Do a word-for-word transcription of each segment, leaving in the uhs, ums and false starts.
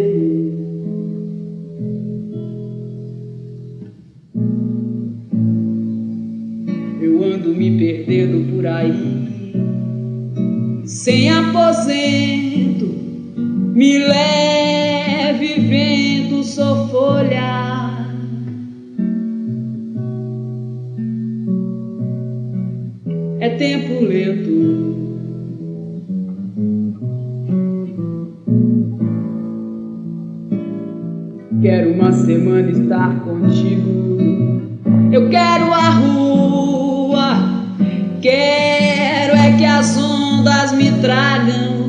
perder. Eu ando me perdendo por aí, sem aposento, me leve vento, sou folha. É tempo lento, quero uma semana estar contigo. Eu quero a rua, quero é que as ondas me tragam.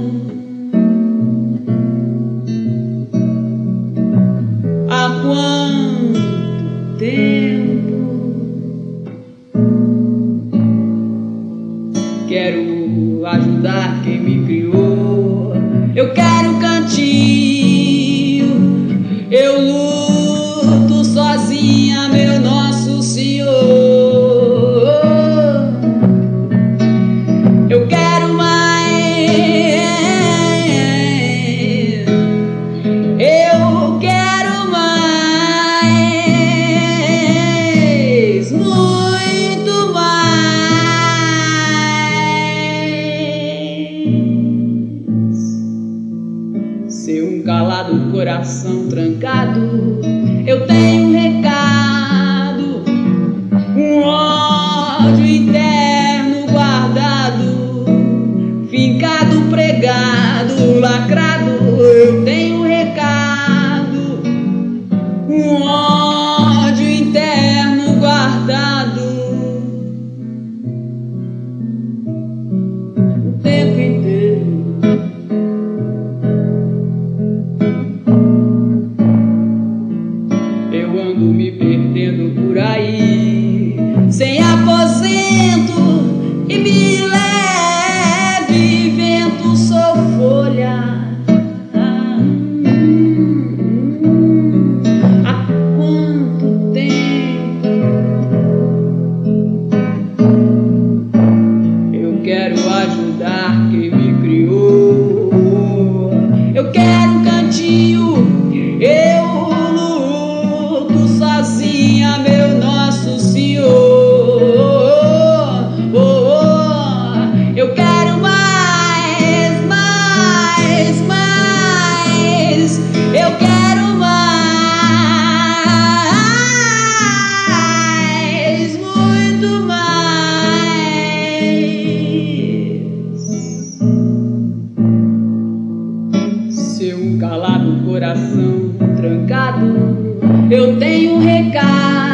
Há quanto tempo quero ajudar quem me criou. Eu quero cantinho, eu luto sozinha, meu Nosso Senhor. Eu quero mais, eu quero mais, muito mais. Ser um calado, coração trancado, eu tenho um recado, um ódio interno guardado, fincado, pregado, lacrado. Eu tenho um recado, um ódio interno guardado, o tempo inteiro. Eu ando me perdendo por aí, sem aposento, e me leve vento, sou folha. Ah, hum, hum. Há quanto tempo eu quero ajudar quem me criou. Eu quero um cantinho, eu sozinha, meu Nosso Senhor. Oh, oh, eu quero mais, mais, mais. Eu quero mais, muito mais. Seu calado, coração trancado, eu tenho um recado.